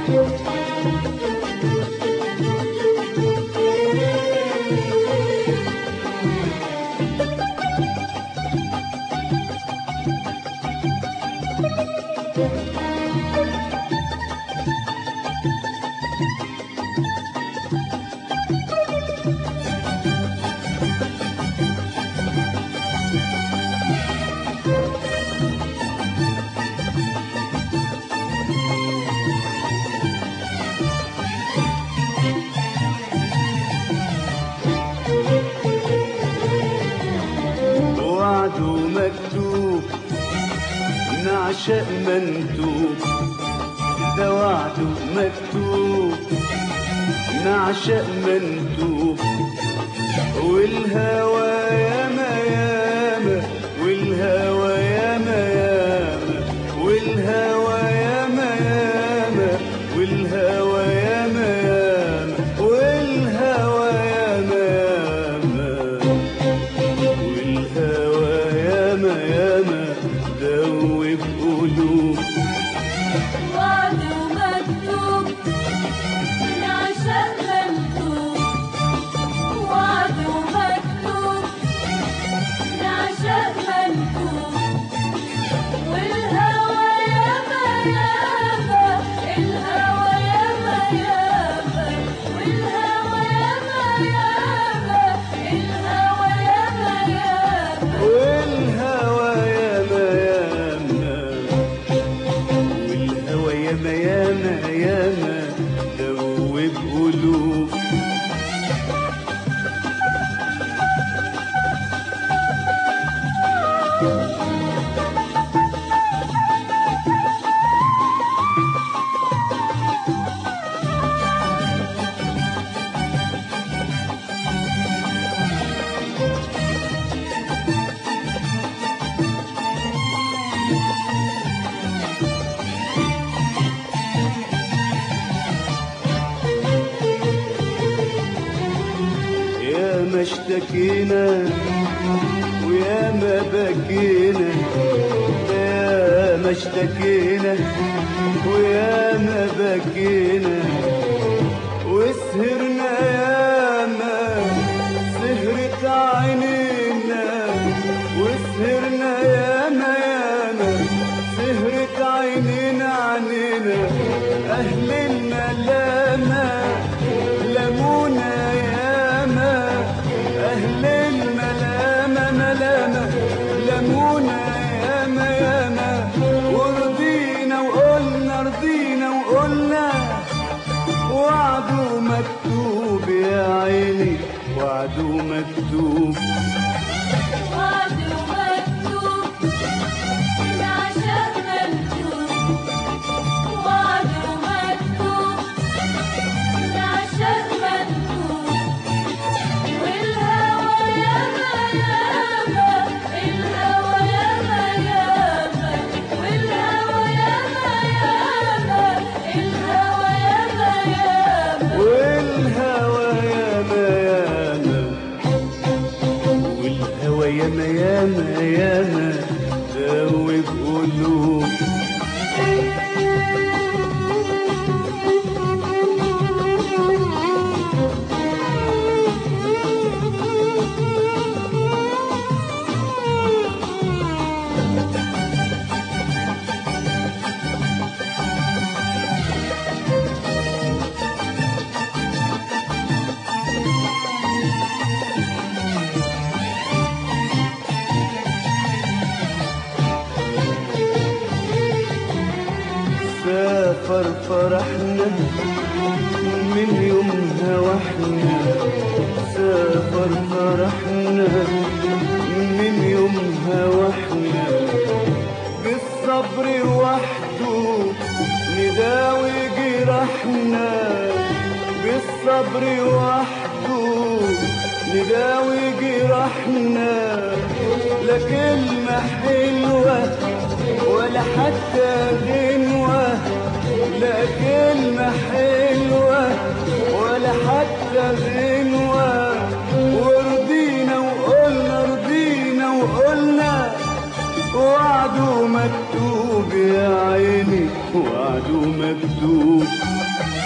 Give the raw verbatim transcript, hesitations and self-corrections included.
مكتوب نعشق منتوب، ده وعده مكتوب نعشق منتوب، والهوى ياما ياما والهوى ياما ياما والهوى ياما ياما والهوى ياما ياما والهوى ياما ياما والهوى ياما ياما دوب قلوب. وعده مكتوب نعشق منتوب، وعده مكتوب نعشق منتوب، والهوى ياما ياما الهوى ياما ياما والهوى ياما ياما الهوى ياما ياما والهوى ياما ياما والهوى ياما ياما ياما دوب قلوب. يا ما اشتكينا ويا ما بكينا، يا ما اشتكينا ويا ما بكينا، وسهرنا يا ما سهرت عينينا، وسهرنا يا ما يا ما سهرت عينينا عنينا، أهل الملامة لمونا يا ما، أهل الملامة ملامة لمونا يا ما يا ما، ورضينا وقلنا رضينا وقلنا، وعده مكتوب يا عيني وعده مكتوب. وعده مكتوب نعشق منتوب، وعده مكتوب نعشق منتوب، والهوى ياما ياما الهوى ياما ياما والهوى ياما ياما الهوى ياما ياما والهوى ياما ياما والهوى ياما ياما ياما دوب قلوب. سافر فرحنا من يومها واحنا، سافر فرحنا من يومها واحنا، بالصبر وحده نداوي جرحنا، بالصبر وحده نداوي جرحنا، لا كلمة حلوة ولا حتى غنوة، لا كلمة حلوة ولا حتى غنوة، ورضينا وقلنا رضينا وقلنا، وعده مكتوب يا عيني وعده مكتوب